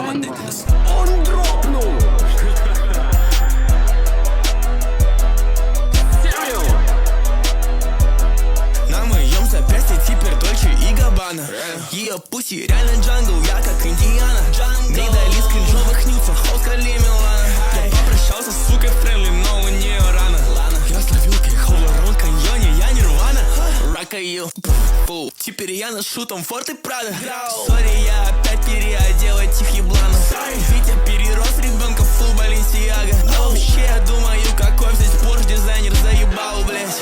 команды. Он дропнул. На моем запястье теперь Дольче и Габбана. Ее пуси реально джангл, я как Индиана. Не дали скринжовых нюцев, Оскали Милана. Я попрощался с сукой Френли, но у нее рано. Я словил кейхоллер, он каньоне, я Нирвана. Ракаю, фу, теперь я ношу Том Форд и Прада. Сори, я опять переодел этих ебланов. Витя перерос ребенка, фул Баленсиага. Но вообще я думаю, какой здесь Порш дизайнер заебал, блять.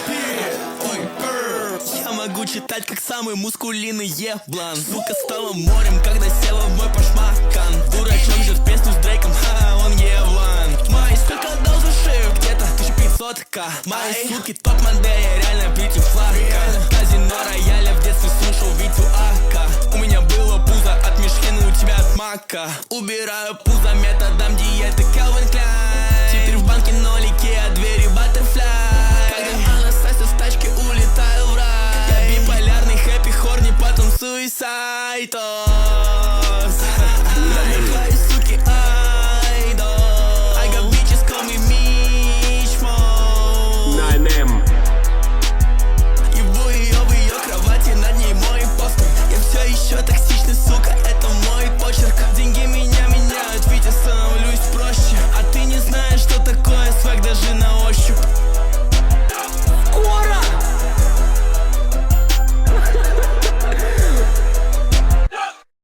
Я могу читать, как самый мускулинный еблан. Сука стала морем, когда села в мой пашмакан. Дурачок ждет песню с Дрейком, он еблан. Мои сука дал за шею где-то 1500к. Мои суки топ-модели, реально бьюти флага. Казино рояля в детстве слушал Витю Ака. У меня было пузо от Мишлина, у тебя от Мака. Убираю пузо методом диеты Calvin Klein. Теперь в банке нолики, а двери баттерфляй. Когда Анастасия с тачки улетаю в рай. Я биполярный, хэппи, хорни, потом суисайдос. Твои суки айдол. I got bitches, call me Mitch Mo. 9M. Ебу ее в ее кровати, над ней мой постер. Я все еще токсичный, сука, это мой почерк. Деньги меня меняют, ведь я становлюсь проще. А ты не знаешь, что такое свэг даже на ощупь.